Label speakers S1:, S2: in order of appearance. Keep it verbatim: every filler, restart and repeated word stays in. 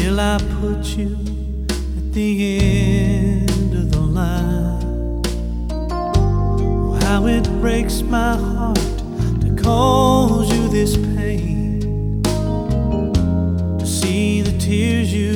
S1: till I put you at the end of the line. Oh, how it breaks my heart to cause you this pain, to see the tears you